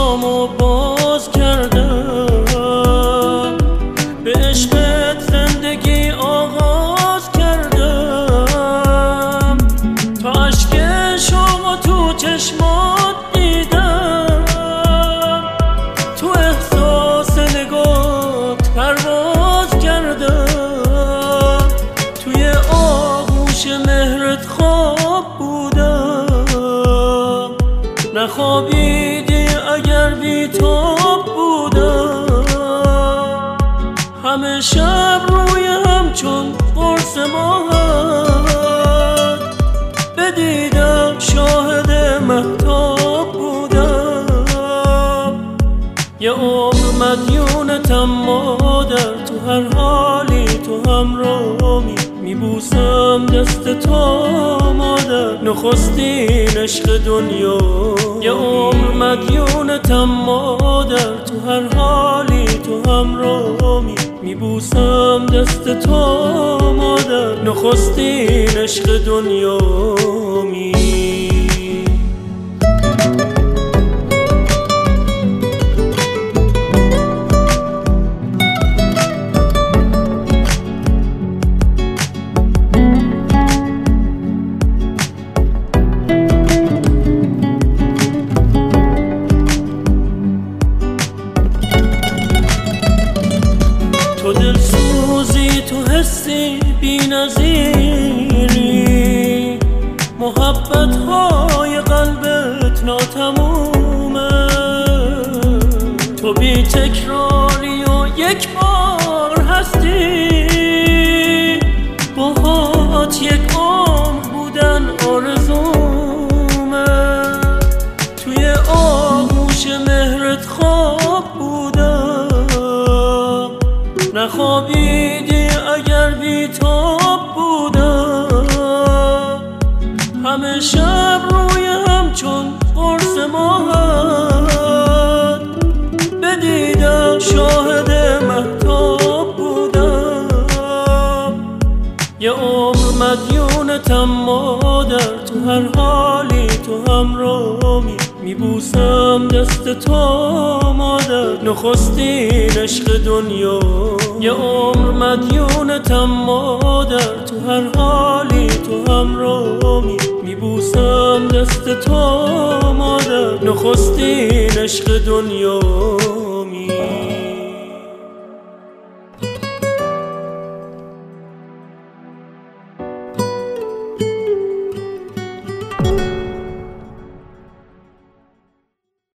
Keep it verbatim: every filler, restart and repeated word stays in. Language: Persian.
چشمامو باز کردم، به عشقت زندگی آغاز کردم، تا اشک شما تو چشمات دیدم، تو احساس نگات پرواز کردم، توی آغوش مهرت خواب بودم، نخوابیدی اگر بی‌تاب بودم، همه شب روی هم چون قرص ماهت بدیدم، شاهد مهتاب بودم، یه عمر مدیونتم مادر، تو هر حالی تو همراهمی، میبوسم دست تو مادر، نخستین عشق دنیا. یه عمر مدیونتم مادر، تو هر حالی تو همراهمی، میبوسم دست تو مادر، نخستین عشق دنیا می. تو دلسوزی، تو حسی بی نظیری، محبت های قلبت ناتمومه، تو بی تکراری و یک بار هستی، باهات یک عمر بودن آرزومه، توی آغوش مهرت خواب بودم، نخوابیدی اگر بی‌تاب بودم، همه شب روی هم چون قرص ماهت بدیدم، شاهد مهتاب بودم، یه عمر مدیونتم مادر، تو هر حالی تو همراهمی، میبوسم دست تو مادر، نخستین عشق دنیا. یه عمر مدیونتم مادر، تو هر حالی تو همراهمی، میبوسم دست تو مادر، نخستین عشق دنیا.